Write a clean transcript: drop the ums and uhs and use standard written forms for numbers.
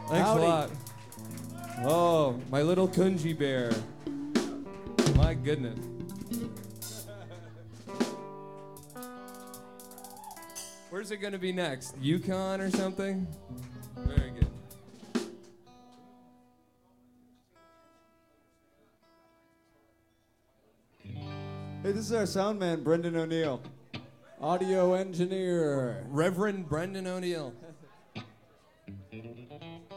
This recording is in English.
Thanks Howdy. a lot. Oh, my little Kunji bear. My goodness. Where's it gonna be next? Yukon or something? Very good. Hey, this is our sound man, Brendan O'Neill. Audio engineer. Reverend Brendan O'Neill.